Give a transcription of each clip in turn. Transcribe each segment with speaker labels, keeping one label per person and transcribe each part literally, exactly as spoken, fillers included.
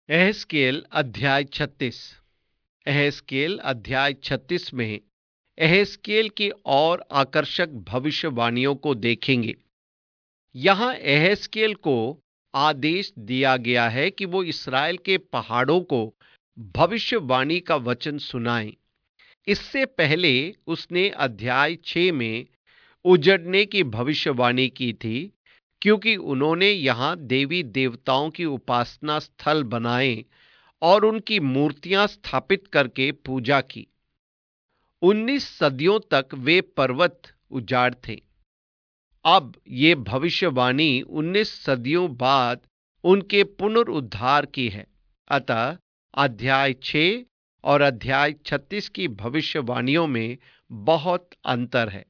Speaker 1: एहेजकेल अध्याय छत्तीस। एहेजकेल अध्याय छत्तीस में एहेजकेल की और आकर्षक भविष्यवाणियों को देखेंगे। यहाँ एहेजकेल को आदेश दिया गया है कि वो इसराइल के पहाड़ों को भविष्यवाणी का वचन सुनाएं। इससे पहले उसने अध्याय छह में उजड़ने की भविष्यवाणी की थी, क्योंकि उन्होंने यहाँ देवी देवताओं की उपासना स्थल बनाए और उनकी मूर्तियां स्थापित करके पूजा की। उन्नीस सदियों तक वे पर्वत उजाड़ थे। अब ये भविष्यवाणी उन्नीस सदियों बाद उनके पुनरुद्धार की है। अतः अध्याय छह और अध्याय छत्तीस की भविष्यवाणियों में बहुत अंतर है।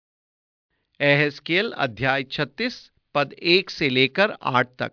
Speaker 1: एहेजकेल अध्याय छत्तीस पद एक से लेकर आठ तक।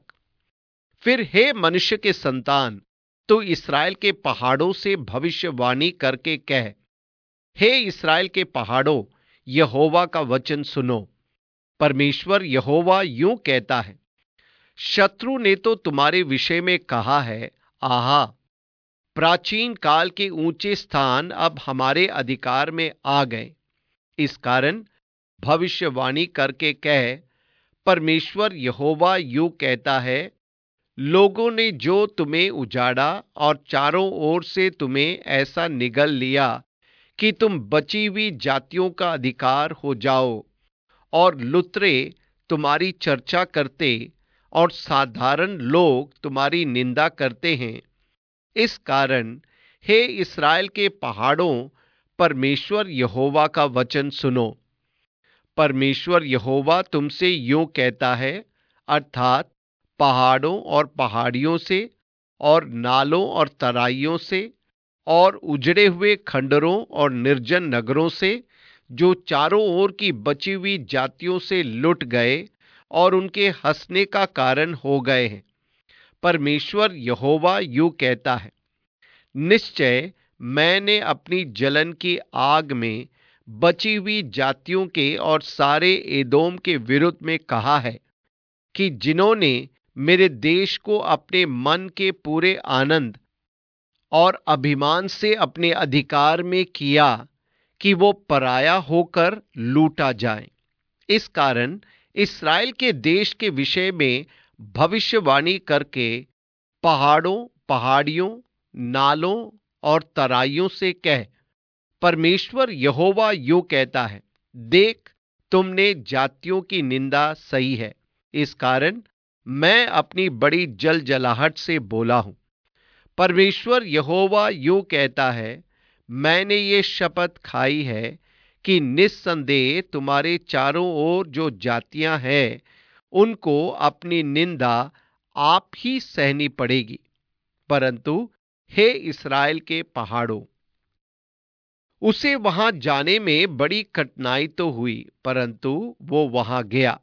Speaker 1: फिर हे मनुष्य के संतान, तो इस्राएल के पहाड़ों से भविष्यवाणी करके कह, हे इस्राएल के पहाड़ों, यहोवा का वचन सुनो। परमेश्वर यहोवा यूं कहता है, शत्रु ने तो तुम्हारे विषय में कहा है, आहा, प्राचीन काल के ऊंचे स्थान अब हमारे अधिकार में आ गए। इस कारण भविष्यवाणी करके कह, परमेश्वर यहोवा यूं कहता है, लोगों ने जो तुम्हें उजाड़ा और चारों ओर से तुम्हें ऐसा निगल लिया कि तुम बची हुई जातियों का अधिकार हो जाओ, और लुतरे तुम्हारी चर्चा करते और साधारण लोग तुम्हारी निंदा करते हैं। इस कारण हे इस्राएल के पहाड़ों, परमेश्वर यहोवा का वचन सुनो। परमेश्वर यहोवा तुमसे यूं कहता है, अर्थात पहाड़ों और पहाड़ियों से और नालों और तराइयों से और उजड़े हुए खंडरों और निर्जन नगरों से, जो चारों ओर की बची हुई जातियों से लुट गए और उनके हंसने का कारण हो गए हैं। परमेश्वर यहोवा यूं कहता है, निश्चय मैंने अपनी जलन की आग में बची हुई जातियों के और सारे एदोम के विरुद्ध में कहा है कि जिन्होंने मेरे देश को अपने मन के पूरे आनंद और अभिमान से अपने अधिकार में किया कि वो पराया होकर लूटा जाए। इस कारण इस्राएल के देश के विषय में भविष्यवाणी करके पहाड़ों, पहाड़ियों, नालों और तराइयों से कह, परमेश्वर यहोवा यूं कहता है, देख, तुमने जातियों की निंदा सही है। इस कारण मैं अपनी बड़ी जल जलाहट से बोला हूं। परमेश्वर यहोवा यूं कहता है, मैंने ये शपथ खाई है कि निस्संदेह तुम्हारे चारों ओर जो जातियां हैं, उनको अपनी निंदा आप ही सहनी पड़ेगी। परंतु हे इस्राएल के पहाड़ों, उसे वहां जाने में बड़ी कठिनाई तो हुई, परंतु वो वहां गया।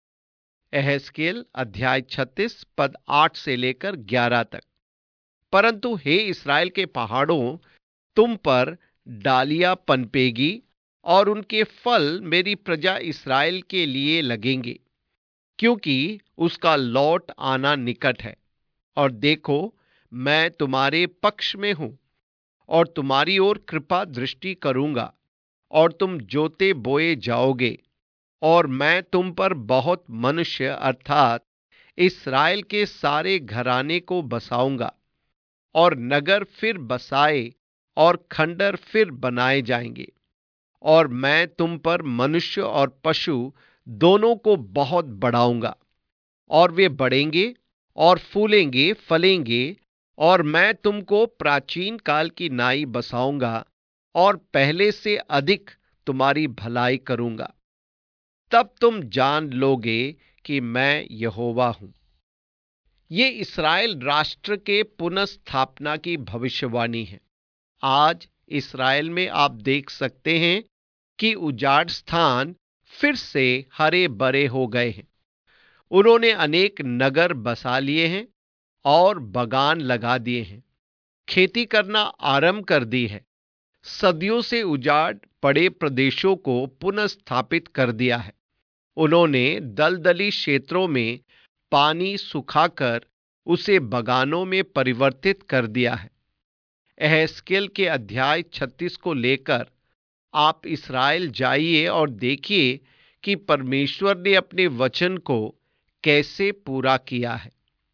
Speaker 1: एहेजकेल अध्याय छत्तीस पद आठ से लेकर ग्यारह तक। परंतु हे इस्राएल के पहाड़ों, तुम पर डालियां पनपेगी और उनके फल मेरी प्रजा इस्राएल के लिए लगेंगे, क्योंकि उसका लौट आना निकट है। और देखो, मैं तुम्हारे पक्ष में हूं और तुम्हारी ओर कृपा दृष्टि करूंगा, और तुम जोते बोए जाओगे, और मैं तुम पर बहुत मनुष्य अर्थात इस्राएल के सारे घराने को बसाऊंगा, और नगर फिर बसाए और खंडर फिर बनाए जाएंगे। और मैं तुम पर मनुष्य और पशु दोनों को बहुत बढ़ाऊंगा, और वे बढ़ेंगे और फूलेंगे, फलेंगे, और मैं तुमको प्राचीन काल की नाई बसाऊंगा और पहले से अधिक तुम्हारी भलाई करूंगा। तब तुम जान लोगे कि मैं यहोवा हूं। ये इस्राएल राष्ट्र के पुनर्स्थापना की भविष्यवाणी है। आज इस्राएल में आप देख सकते हैं कि उजाड़ स्थान फिर से हरे भरे हो गए हैं। उन्होंने अनेक नगर बसा लिए हैं और बागान लगा दिए हैं। खेती करना आरंभ कर दी है। सदियों से उजाड़ पड़े प्रदेशों को पुनर्स्थापित कर दिया है। उन्होंने दलदली क्षेत्रों में पानी सुखाकर उसे बगानों में परिवर्तित कर दिया है। एहेजकेल के अध्याय छत्तीस को लेकर आप इस्राएल जाइए और देखिए कि परमेश्वर ने अपने वचन को कैसे पूरा किया है।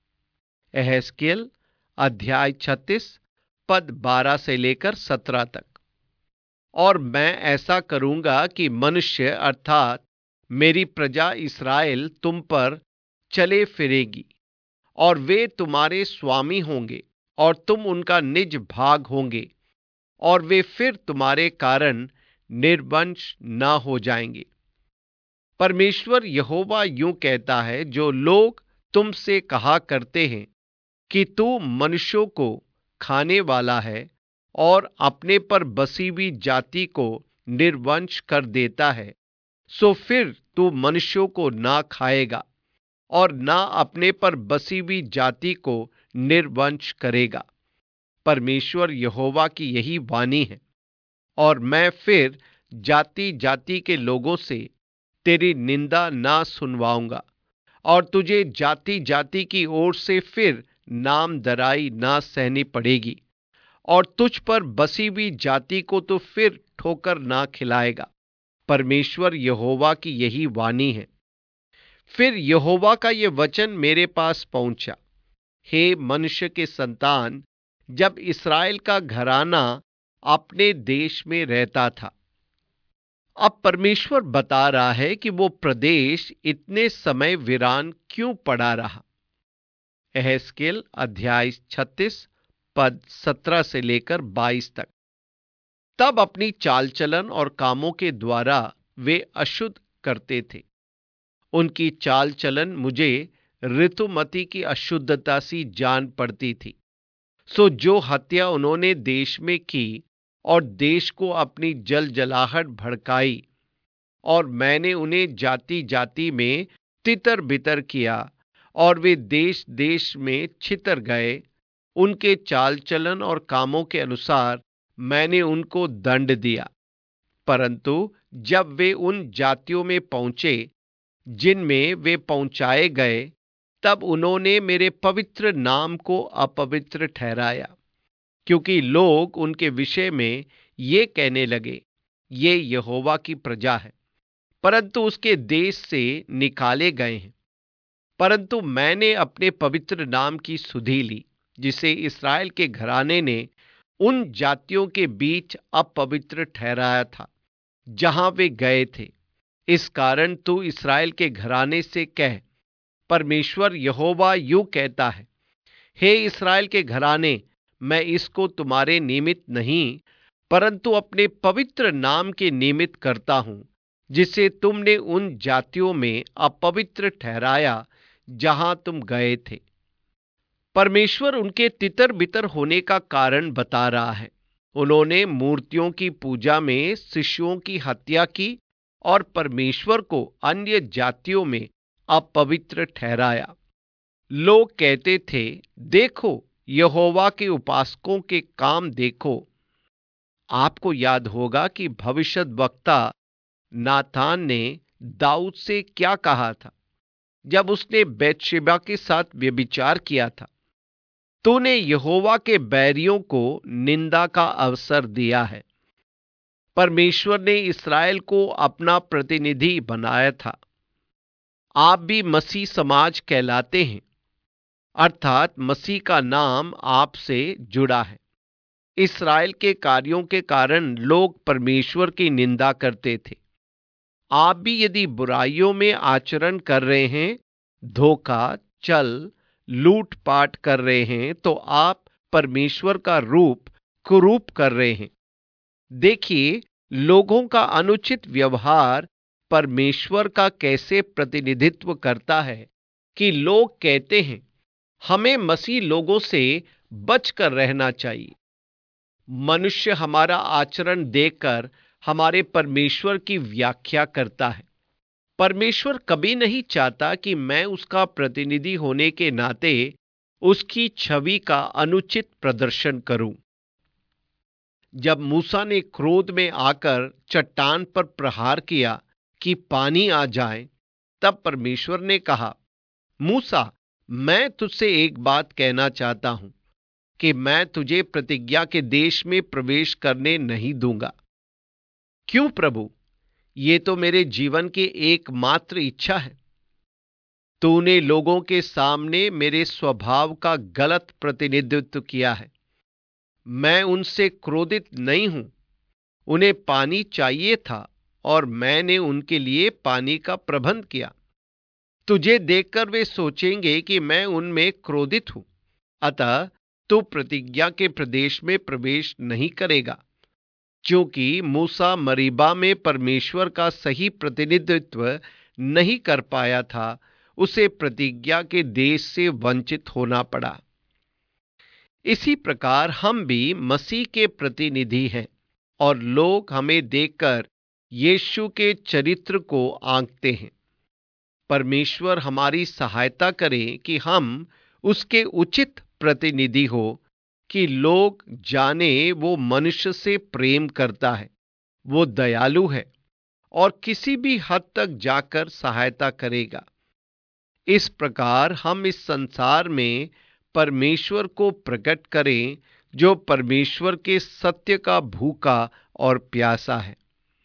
Speaker 1: एहेजकेल अध्याय छत्तीस पद बारह से लेकर सत्रह तक। और मैं ऐसा करूंगा कि मनुष्य अर्थात मेरी प्रजा इस्राएल तुम पर चले फिरेगी और वे तुम्हारे स्वामी होंगे और तुम उनका निज भाग होंगे और वे फिर तुम्हारे कारण निर्वंश न हो जाएंगे। परमेश्वर यहोवा यूं कहता है, जो लोग तुमसे कहा करते हैं कि तू मनुष्यों को खाने वाला है और अपने पर बसी हुई जाति को निर्वंश कर देता है, सो फिर तू मनुष्यों को ना खाएगा और ना अपने पर बसी हुई जाति को निर्वंश करेगा। परमेश्वर यहोवा की यही वाणी है। और मैं फिर जाति जाति के लोगों से तेरी निंदा ना सुनवाऊंगा और तुझे जाति जाति की ओर से फिर नामधराई ना सहनी पड़ेगी और तुझ पर बसी हुई जाति को तो फिर ठोकर ना खिलाएगा। परमेश्वर यहोवा की यही वाणी है। फिर यहोवा का ये वचन मेरे पास पहुंचा, हे मनुष्य के संतान, जब इस्राएल का घराना अपने देश में रहता था। अब परमेश्वर बता रहा है कि वो प्रदेश इतने समय वीरान क्यों पड़ा रहा। एहेजकेल अध्याय छत्तीस पद सत्रह से लेकर बाईस तक। तब अपनी चाल चलन और कामों के द्वारा वे अशुद्ध करते थे। उनकी चाल चलन मुझे ऋतुमती की अशुद्धता सी जान पड़ती थी। सो जो हत्या उन्होंने देश में की और देश को अपनी जल जलाहट भड़काई, और मैंने उन्हें जाति जाति में तितर बितर किया और वे देश देश में छितर गए। उनके चाल चलन और कामों के अनुसार मैंने उनको दंड दिया। परंतु जब वे उन जातियों में पहुंचे जिनमें वे पहुंचाए गए, तब उन्होंने मेरे पवित्र नाम को अपवित्र ठहराया, क्योंकि लोग उनके विषय में ये कहने लगे, ये यहोवा की प्रजा है, परंतु उसके देश से निकाले गए हैं। परंतु मैंने अपने पवित्र नाम की सुधि ली, जिसे इस्राएल के घराने ने उन जातियों के बीच अपवित्र ठहराया था जहां वे गए थे। इस कारण तू इस्राएल के घराने से कह, परमेश्वर यहोवा यूं कहता है, हे इस्राएल के घराने, मैं इसको तुम्हारे निमित्त नहीं परंतु अपने पवित्र नाम के निमित्त करता हूं, जिसे तुमने उन जातियों में अपवित्र ठहराया जहां तुम गए थे। परमेश्वर उनके तितर बितर होने का कारण बता रहा है। उन्होंने मूर्तियों की पूजा में शिशुओं की हत्या की और परमेश्वर को अन्य जातियों में अपवित्र ठहराया। लोग कहते थे, देखो यहोवा के उपासकों के काम देखो। आपको याद होगा कि भविष्यद्वक्ता नातान ने दाऊद से क्या कहा था जब उसने बैतशेबा के साथ व्यभिचार किया था। तूने यहोवा के बैरियों को निंदा का अवसर दिया है। परमेश्वर ने इस्राएल को अपना प्रतिनिधि बनाया था। आप भी मसीह समाज कहलाते हैं, अर्थात मसीह का नाम आपसे जुड़ा है। इस्राएल के कार्यों के कारण लोग परमेश्वर की निंदा करते थे। आप भी यदि बुराइयों में आचरण कर रहे हैं, धोखा, छल, लूटपाट कर रहे हैं, तो आप परमेश्वर का रूप कुरूप कर रहे हैं। देखिए, लोगों का अनुचित व्यवहार परमेश्वर का कैसे प्रतिनिधित्व करता है कि लोग कहते हैं, हमें मसीह लोगों से बचकर रहना चाहिए। मनुष्य हमारा आचरण देखकर हमारे परमेश्वर की व्याख्या करता है। परमेश्वर कभी नहीं चाहता कि मैं उसका प्रतिनिधि होने के नाते उसकी छवि का अनुचित प्रदर्शन करूं। जब मूसा ने क्रोध में आकर चट्टान पर प्रहार किया कि पानी आ जाए, तब परमेश्वर ने कहा, मूसा, मैं तुझसे एक बात कहना चाहता हूं कि मैं तुझे प्रतिज्ञा के देश में प्रवेश करने नहीं दूंगा। क्यों प्रभु? ये तो मेरे जीवन की एकमात्र इच्छा है। तूने लोगों के सामने मेरे स्वभाव का गलत प्रतिनिधित्व किया है। मैं उनसे क्रोधित नहीं हूं। उन्हें पानी चाहिए था और मैंने उनके लिए पानी का प्रबंध किया। तुझे देखकर वे सोचेंगे कि मैं उनमें क्रोधित हूं। अतः तू प्रतिज्ञा के प्रदेश में प्रवेश नहीं करेगा। क्योंकि मूसा मरीबा में परमेश्वर का सही प्रतिनिधित्व नहीं कर पाया था, उसे प्रतिज्ञा के देश से वंचित होना पड़ा। इसी प्रकार हम भी मसीह के प्रतिनिधि हैं और लोग हमें देखकर यीशु के चरित्र को आंकते हैं। परमेश्वर हमारी सहायता करे कि हम उसके उचित प्रतिनिधि हो, कि लोग जाने वो मनुष्य से प्रेम करता है, वो दयालु है और किसी भी हद तक जाकर सहायता करेगा। इस प्रकार हम इस संसार में परमेश्वर को प्रकट करें, जो परमेश्वर के सत्य का भूखा और प्यासा है।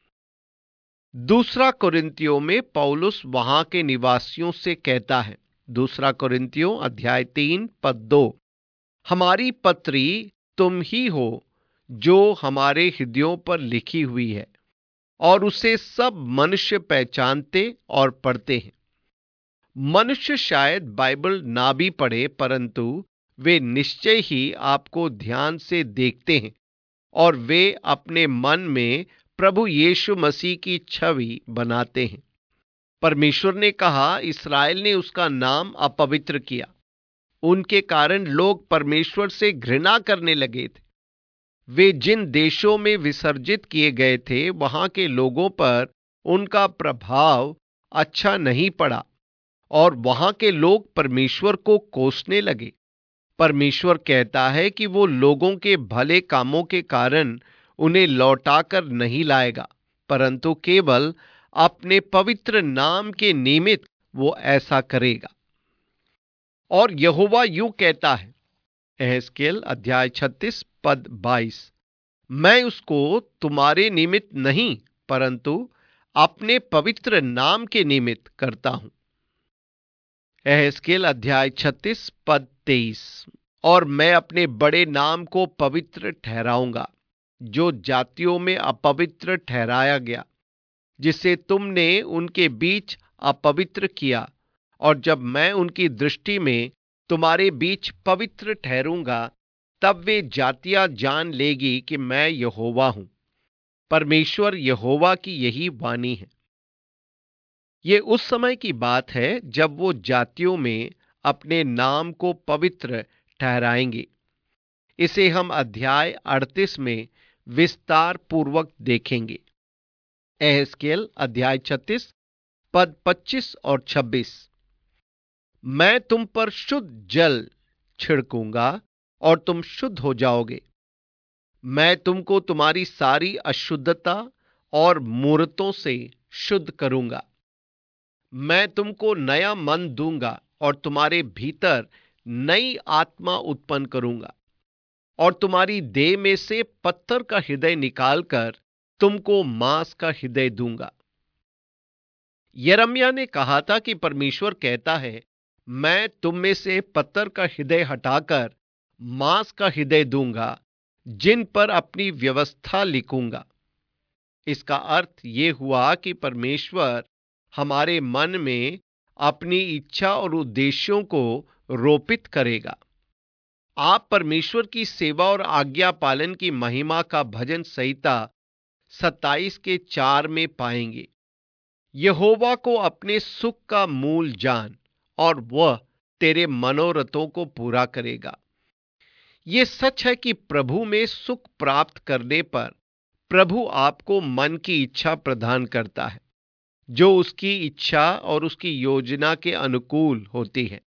Speaker 1: दूसरा कोरिन्थियों में पौलुस वहां के निवासियों से कहता है, दूसरा कोरिन्थियों अध्याय तीन पद दो, हमारी पत्री तुम ही हो जो हमारे हृदयों पर लिखी हुई है और उसे सब मनुष्य पहचानते और पढ़ते हैं। मनुष्य शायद बाइबल ना भी पढ़े, परंतु वे निश्चय ही आपको ध्यान से देखते हैं और वे अपने मन में प्रभु यीशु मसीह की छवि बनाते हैं। परमेश्वर ने कहा, इस्राएल ने उसका नाम अपवित्र किया। उनके कारण लोग परमेश्वर से घृणा करने लगे थे। वे जिन देशों में विसर्जित किए गए थे, वहां के लोगों पर उनका प्रभाव अच्छा नहीं पड़ा और वहां के लोग परमेश्वर को कोसने लगे। परमेश्वर कहता है कि वो लोगों के भले कामों के कारण उन्हें लौटाकर नहीं लाएगा, परंतु केवल अपने पवित्र नाम के निमित्त वो ऐसा करेगा। और यहोवा यूं कहता है, एहेजकेल अध्याय छत्तीस पद बाईस, मैं उसको तुम्हारे निमित्त नहीं परंतु अपने पवित्र नाम के निमित्त करता हूं। एहेजकेल अध्याय छत्तीस पद तेईस, और मैं अपने बड़े नाम को पवित्र ठहराऊंगा, जो जातियों में अपवित्र ठहराया गया, जिसे तुमने उनके बीच अपवित्र किया। और जब मैं उनकी दृष्टि में तुम्हारे बीच पवित्र ठहरूंगा, तब वे जातियां जान लेगी कि मैं यहोवा हूं। परमेश्वर यहोवा की यही वाणी है। ये उस समय की बात है जब वो जातियों में अपने नाम को पवित्र ठहराएंगे। इसे हम अध्याय अड़तीस में विस्तार पूर्वक देखेंगे। एहेजकेल अध्याय छत्तीस पद पच्चीस और छब्बीस, मैं तुम पर शुद्ध जल छिड़कूंगा और तुम शुद्ध हो जाओगे। मैं तुमको तुम्हारी सारी अशुद्धता और मूर्तों से शुद्ध करूंगा। मैं तुमको नया मन दूंगा और तुम्हारे भीतर नई आत्मा उत्पन्न करूंगा और तुम्हारी देह में से पत्थर का हृदय निकालकर तुमको मांस का हृदय दूंगा। यिर्मयाह ने कहा था कि परमेश्वर कहता है, मैं तुम में से पत्थर का हृदय हटाकर मांस का हृदय दूंगा, जिन पर अपनी व्यवस्था लिखूंगा। इसका अर्थ यह हुआ कि परमेश्वर हमारे मन में अपनी इच्छा और उद्देश्यों को रोपित करेगा। आप परमेश्वर की सेवा और आज्ञा पालन की महिमा का भजन संहिता सत्ताईस के चार में पाएंगे। यहोवा को अपने सुख का मूल जान और वह तेरे मनोरथों को पूरा करेगा। यह सच है कि प्रभु में सुख प्राप्त करने पर प्रभु आपको मन की इच्छा प्रदान करता है, जो उसकी इच्छा और उसकी योजना के अनुकूल होती है।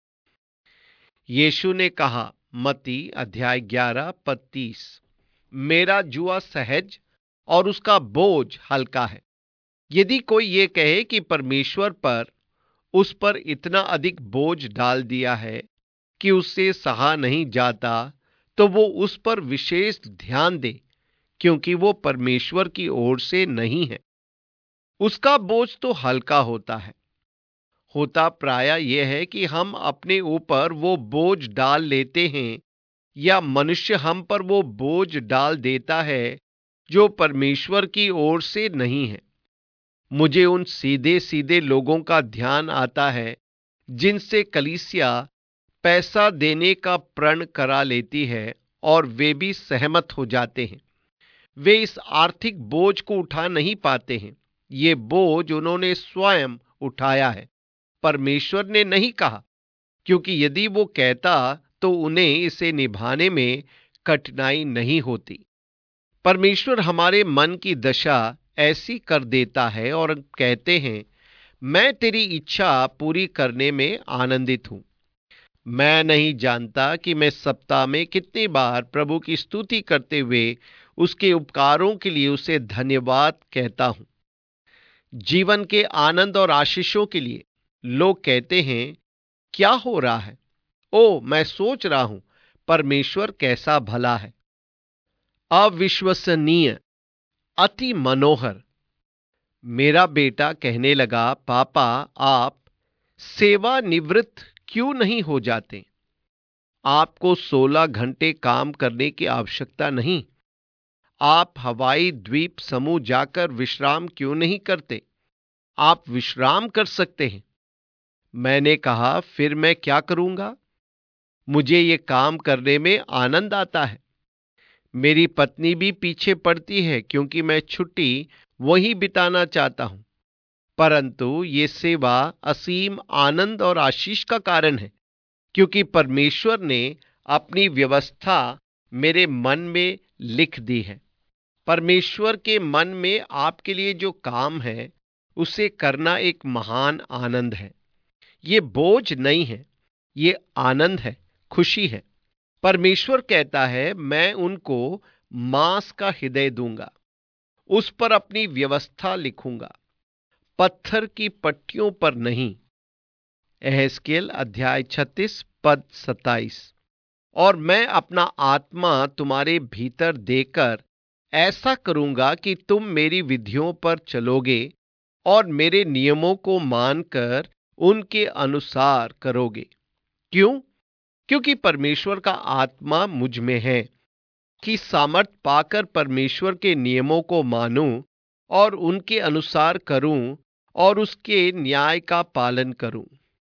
Speaker 1: यीशु ने कहा, मत्ती अध्याय ग्यारह पद तीस, मेरा जुआ सहज और उसका बोझ हल्का है। यदि कोई ये कहे कि परमेश्वर पर उस पर इतना अधिक बोझ डाल दिया है, कि उससे सहा नहीं जाता, तो वो उस पर विशेष ध्यान दे, क्योंकि वो परमेश्वर की ओर से नहीं है। उसका बोझ तो हल्का होता है। होता प्राय यह है कि हम अपने ऊपर वो बोझ डाल लेते हैं, या मनुष्य हम पर वो बोझ डाल देता है जो परमेश्वर की ओर से नहीं है। मुझे उन सीधे सीधे लोगों का ध्यान आता है जिनसे कलीसिया पैसा देने का प्रण करा लेती है, और वे भी सहमत हो जाते हैं। वे इस आर्थिक बोझ को उठा नहीं पाते हैं। ये बोझ उन्होंने स्वयं उठाया है, परमेश्वर ने नहीं कहा, क्योंकि यदि वो कहता तो उन्हें इसे निभाने में कठिनाई नहीं होती। परमेश्वर हमारे मन की दशा ऐसी कर देता है और कहते हैं, मैं तेरी इच्छा पूरी करने में आनंदित हूं। मैं नहीं जानता कि मैं सप्ताह में कितनी बार प्रभु की स्तुति करते हुए उसके उपकारों के लिए उसे धन्यवाद कहता हूं। जीवन के आनंद और आशीषों के लिए लोग कहते हैं, क्या हो रहा है? ओ, मैं सोच रहा हूं, परमेश्वर कैसा भला है। अविश्वसनीय, अति मनोहर। मेरा बेटा कहने लगा, पापा आप सेवानिवृत्त क्यों नहीं हो जाते? आपको सोलह घंटे काम करने की आवश्यकता नहीं। आप हवाई द्वीप समूह जाकर विश्राम क्यों नहीं करते? आप विश्राम कर सकते हैं। मैंने कहा, फिर मैं क्या करूंगा? मुझे ये काम करने में आनंद आता है। मेरी पत्नी भी पीछे पड़ती है, क्योंकि मैं छुट्टी वहीं बिताना चाहता हूं। परंतु ये सेवा असीम आनंद और आशीष का कारण है, क्योंकि परमेश्वर ने अपनी व्यवस्था मेरे मन में लिख दी है। परमेश्वर के मन में आपके लिए जो काम है, उसे करना एक महान आनंद है। ये बोझ नहीं है, ये आनंद है, खुशी है। परमेश्वर कहता है, मैं उनको मांस का हृदय दूंगा, उस पर अपनी व्यवस्था लिखूंगा, पत्थर की पट्टियों पर नहीं। एहेजकेल अध्याय छत्तीस पद सत्ताईस। और मैं अपना आत्मा तुम्हारे भीतर देकर ऐसा करूंगा कि तुम मेरी विधियों पर चलोगे और मेरे नियमों को मानकर उनके अनुसार करोगे। क्यों? क्योंकि परमेश्वर का आत्मा मुझ में है, कि सामर्थ पाकर परमेश्वर के नियमों को मानूं और उनके अनुसार करूं और उसके न्याय का पालन करूं।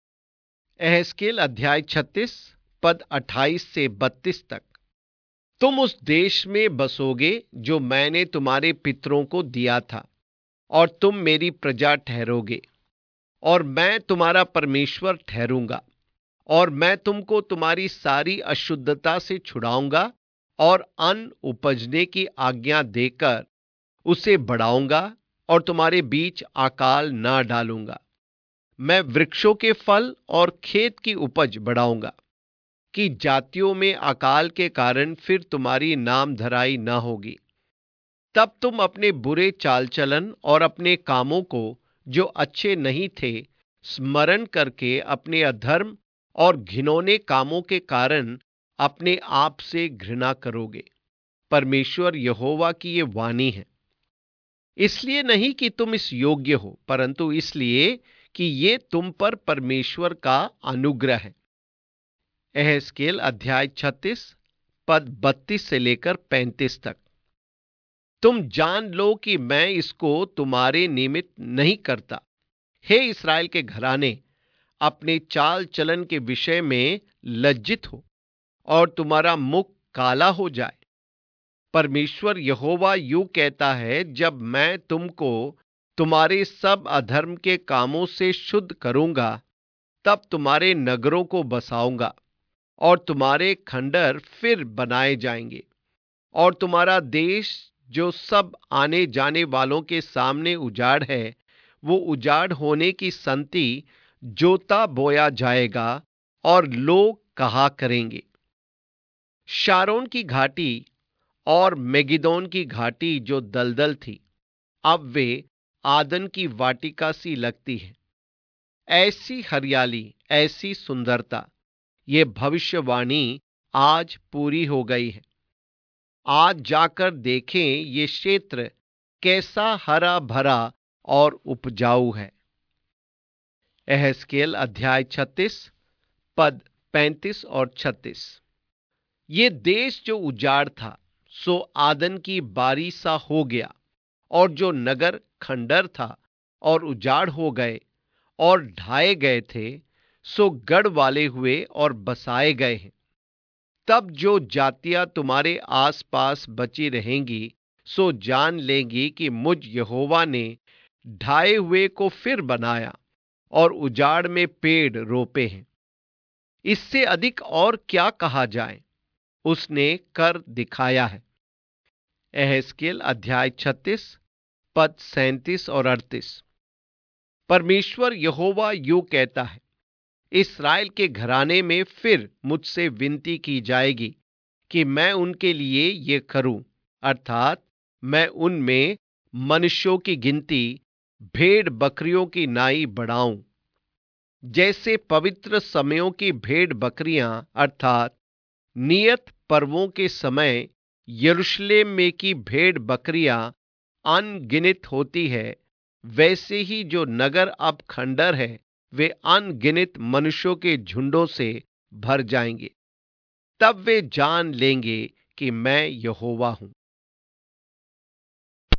Speaker 1: एहेजकेल अध्याय छत्तीस पद अट्ठाईस से बत्तीस तक। तुम उस देश में बसोगे जो मैंने तुम्हारे पितरों को दिया था, और तुम मेरी प्रजा ठहरोगे, और मैं तुम्हारा परमेश्वर ठहरूंगा। और मैं तुमको तुम्हारी सारी अशुद्धता से छुड़ाऊंगा और अन्न उपजने की आज्ञा देकर उसे बढ़ाऊंगा, और तुम्हारे बीच अकाल न डालूंगा। मैं वृक्षों के फल और खेत की उपज बढ़ाऊंगा, कि जातियों में अकाल के कारण फिर तुम्हारी नाम धराई न होगी। तब तुम अपने बुरे चाल चलन और अपने कामों को जो अच्छे नहीं थे स्मरण करके अपने अधर्म और घिनौने कामों के कारण अपने आप से घृणा करोगे। परमेश्वर यहोवा की ये वाणी है। इसलिए नहीं कि तुम इस योग्य हो, परंतु इसलिए कि ये तुम पर परमेश्वर का अनुग्रह है। एहेजकेल अध्याय छत्तीस पद बत्तीस से लेकर पैंतीस तक। तुम जान लो कि मैं इसको तुम्हारे निमित्त नहीं करता। हे इस्राएल के घराने, अपने चाल चलन के विषय में लज्जित हो और तुम्हारा मुख काला हो जाए। परमेश्वर यहोवा यूं कहता है, जब मैं तुमको तुम्हारे सब अधर्म के कामों से शुद्ध करूंगा, तब तुम्हारे नगरों को बसाऊंगा और तुम्हारे खंडर फिर बनाए जाएंगे, और तुम्हारा देश जो सब आने जाने वालों के सामने उजाड़ है, वो उजाड़ होने की संति जोता बोया जाएगा, और लोग कहा करेंगे, शारोन की घाटी और मेगिदोन की घाटी जो दलदल थी, अब वे आदन की वाटिका सी लगती है। ऐसी हरियाली, ऐसी सुंदरता, ये भविष्यवाणी आज पूरी हो गई है। आज जाकर देखें ये क्षेत्र कैसा हरा भरा और उपजाऊ है। एहेस्केल अध्याय छत्तीस पद पैंतीस और छत्तीस। ये देश जो उजाड़ था सो आदन की बारी सा हो गया, और जो नगर खंडर था और उजाड़ हो गए और ढाए गए थे सो गढ़ वाले हुए और बसाए गए हैं। तब जो जातियां तुम्हारे आसपास बची रहेंगी सो जान लेंगी कि मुझ यहोवा ने ढाए हुए को फिर बनाया और उजाड़ में पेड़ रोपे हैं। इससे अधिक और क्या कहा जाए, उसने कर दिखाया है। एहेस्केल अध्याय छत्तीस पद सैंतीस और अड़तीस। परमेश्वर यहोवा यूं कहता है, इस्राएल के घराने में फिर मुझसे विनती की जाएगी कि मैं उनके लिए ये करूं, अर्थात मैं उनमें मनुष्यों की गिनती भेड़ बकरियों की नाई बढ़ाऊं। जैसे पवित्र समयों की भेड़ बकरियां अर्थात नियत पर्वों के समय यरूशलेम में की भेड़ बकरियां अनगिनत होती है, वैसे ही जो नगर अब खंडर है वे अनगिनत मनुष्यों के झुंडों से भर जाएंगे। तब वे जान लेंगे कि मैं यहोवा हूं।